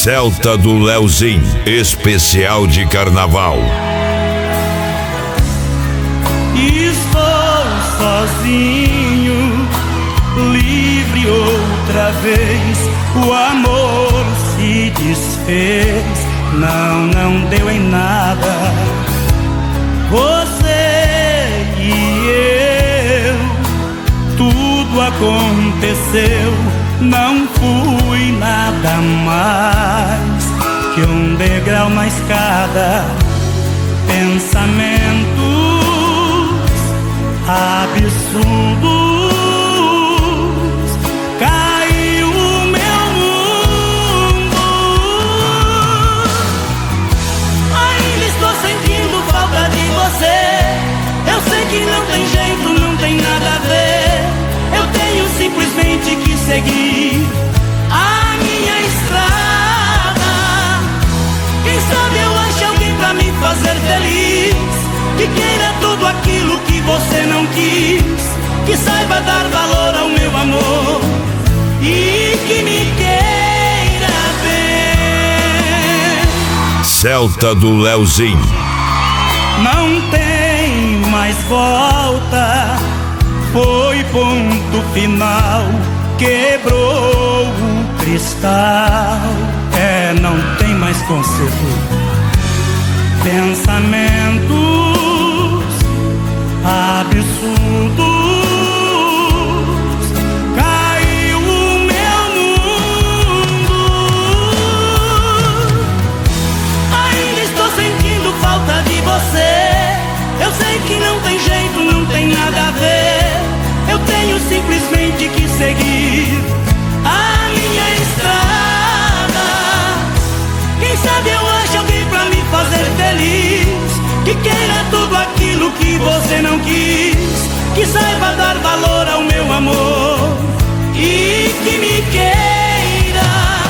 Celta do Leozinho, especial de carnaval. Estou sozinho, livre outra vez. O amor se desfez, não deu em nada. Você e eu, tudo aconteceu. Não fui nada mais que um degrau na escada. Pensamentos absurdos, caiu o meu mundo. Ainda estou sentindo falta de você. Eu sei que não tem jeito, não tem nada a ver. Eu tenho simplesmente que seguir a minha estrada. Quem sabe eu acho alguém pra me fazer feliz, que queira tudo aquilo que você não quis, que saiba dar valor ao meu amor e que me queira bem. Celta do Leozinho. Não tem mais volta, foi ponto final, quebrou o cristal. Não tem mais conserto. Pensamentos absurdos, caiu o meu mundo. Ainda estou sentindo falta de você. Eu sei que não tem jeito, não tem nada a ver. Eu tenho simplesmente que seguir a minha estrada. Quem sabe eu acho alguém pra me fazer feliz, que queira tudo aquilo que você não quis, que saiba dar valor ao meu amor e que me queira.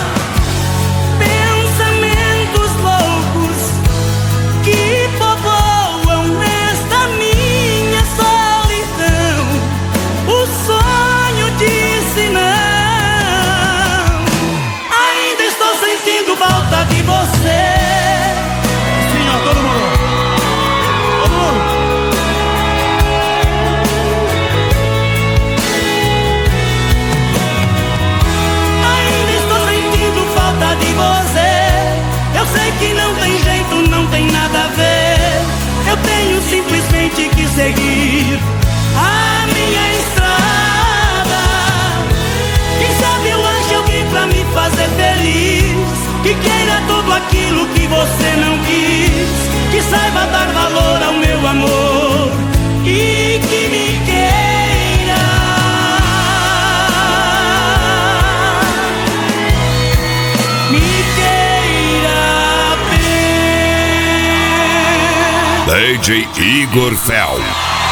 Pensamentos loucos que povoam esta minha solidão. O sonho disse não. Ainda estou sentindo falta de você. Sim, ó, todo mundo. Todo mundo. Ainda estou sentindo falta de você. Eu sei que não tem jeito, não tem nada a ver. Eu tenho simplesmente que seguir a minha estrada. Quem sabe eu acho alguém pra me fazer feliz, que queira tudo aquilo que você não quis, que saiba dar valor ao meu amor e que me queira. Me queira bem. DJ Igor Fel.